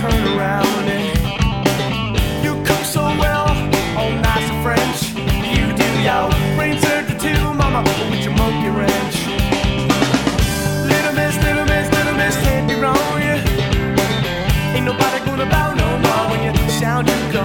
turn around and you cook so well, all nice and French. You do your brain surgery too, mama, with your monkey wrench. Little miss, can't be wrong, yeah. Ain't nobody gonna bow no more when you sound you go.